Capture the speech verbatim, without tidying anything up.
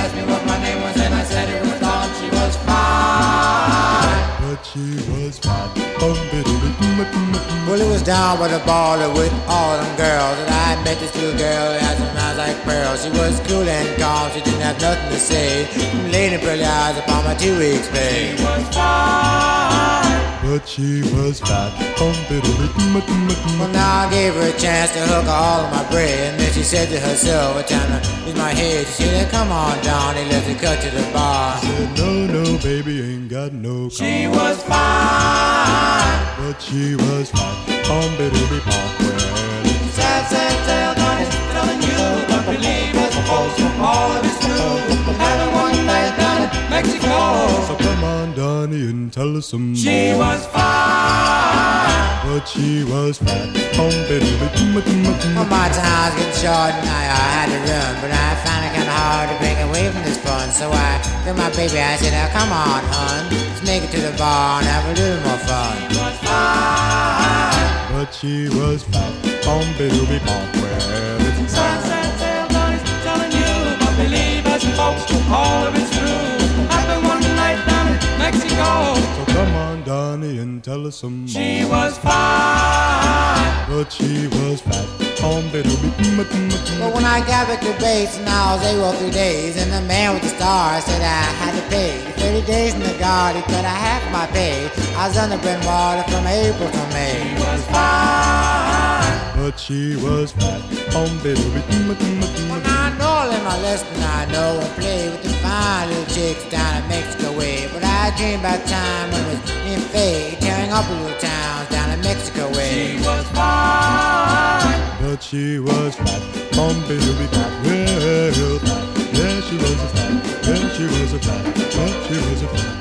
asked me what my name was and I said it was Dawn. She was fine, but she was fat. well, it was down by the baller with all them girls, and I met this little girl that had some eyes like pearls. She was cool and calm, she didn't have nothing to say. Some lady pearly eyes upon my two weeks pay. She was fine, but she was fat. well, now I gave her a chance to hook all of my bread, and then she said to herself, "What time to use my head?" She said, "Come on, Donnie, let's cut to the bar." I said, no, no, baby, ain't got no car. She was fine, but she was fat. Bum, baby, bum, well, sad, sad tale, Donnie's telling you, but believe us, folks, all of it's true. Having one night down in Mexico, so come on, Donnie, and tell us some she more. was fine, but she was fat. Bum, baby, well, my time's getting short and I, I had to run, but I found it kinda hard to break away from this fun. So I told my baby, I said, "Now come on, hon, let's make it to the bar and have a little more fun." She was fine, but she was fat. Bum, baby, bum, well, it's sad, sad tale, Donnie's telling you, but believe us, folks, all of it's true. Happened one night down in Mexico, so come on, Donnie, and tell us some more. she was fine, but she was fat. Bum, baby, but when I got back to base and I was able three days, and the man with the star said I had to pay thirty days in the guard, he cut a half my pay. I was under bread and water from April to May. She was fine, but she was fat. Bum, baby, well, I know I learned my lesson, I know and play with the fine little chicks down in Mexico way. But I dreamed about time when it was me and Faye tearing up little towns down in Mexico way. She was fine, but she was fat. Bum, baby, fat. Well, fat. Yeah, she was a fat. Yeah, she was a fat. But she was a fat.